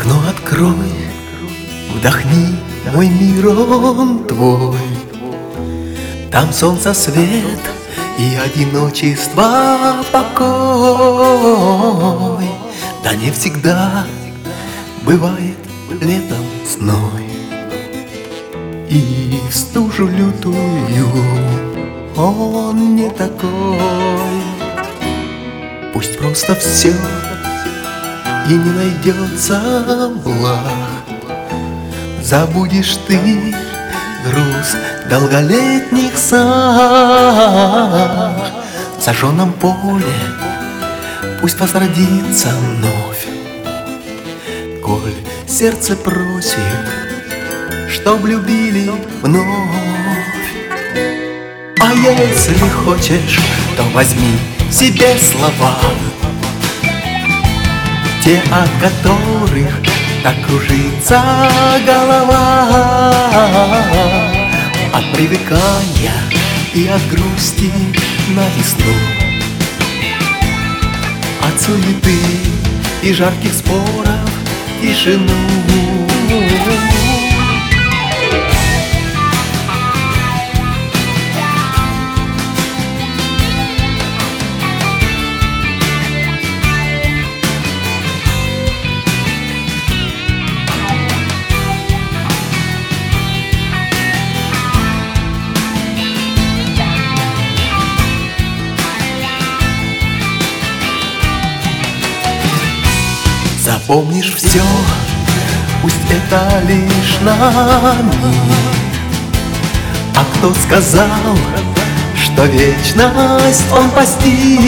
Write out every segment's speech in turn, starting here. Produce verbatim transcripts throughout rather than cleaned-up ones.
Окно открой, вдохни, мой мир он твой. Там солнце свет и одиночество покой. Да не всегда бывает летом зной, и в стужу лютую он не такой. Пусть просто все и не найдется благ, забудешь ты груз долголетних снах. В сожженном поле пусть возродится вновь, коль сердце просит, чтоб любили вновь. А если хочешь, то возьми себе слова, те, от которых так кружится голова, от привыкания и от грусти на весну, от суеты и жарких споров тишину. Запомнишь все, пусть это лишь на миг. А кто сказал, что вечность он постиг?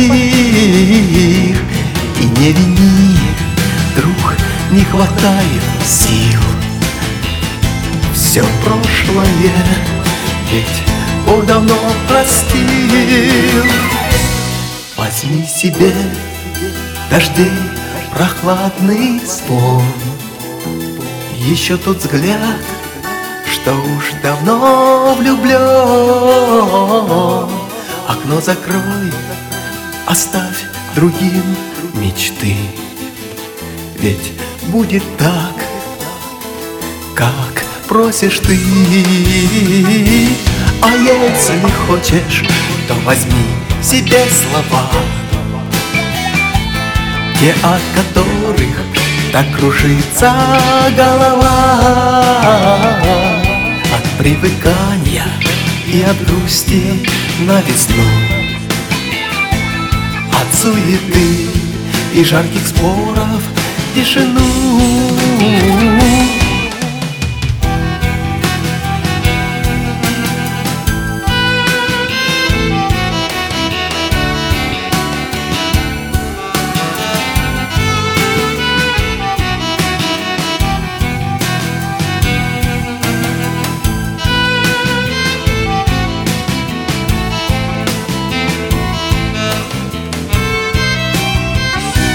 И не вини, друг, не хватает сил. Все прошлое ведь Бог давно простил. Возьми себе дождей прохладный сон, еще тот взгляд, что уж давно влюблен. Окно закрой, оставь другим мечты, ведь будет так, как просишь ты. А если хочешь, то возьми себе слова, те, от которых так кружится голова, от привыкания и от грусти на весну, от суеты и жарких споров тишину.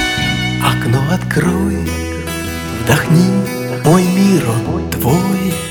Окно открой, вдохни, мой мир он твой.